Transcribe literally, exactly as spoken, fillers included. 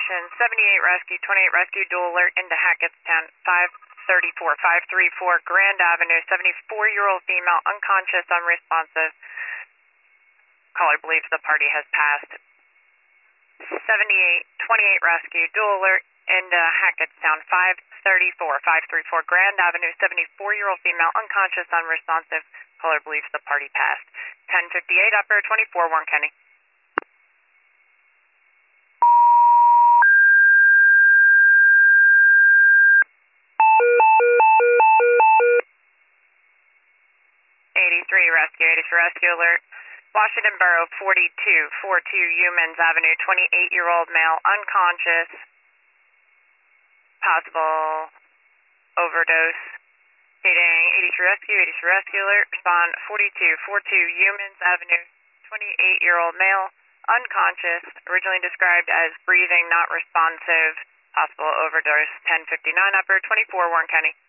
Station, seventy-eight rescue, twenty-eight rescue, dual alert into Hackettstown, five thirty-four, five thirty-four Grand Avenue, seventy-four-year-old female, unconscious, unresponsive. Caller believes the party has passed. seventy-eight, twenty-eight rescue, dual alert into Hackettstown, five thirty-four, five thirty-four Grand Avenue, seventy-four-year-old female, unconscious, unresponsive. Caller believes the party passed. ten fifty-eight upper, twenty-four Warren County. eighty-three rescue, eighty-three rescue alert. Washington Borough, forty-two forty-two Humans Avenue, twenty-eight-year-old male, unconscious, possible overdose. Feeding eighty-three rescue, eighty-three rescue alert. Respond forty-two forty-two Humans Avenue, twenty-eight-year-old male, unconscious, originally described as breathing, not responsive, possible overdose. ten fifty-nine upper, twenty-four Warren County.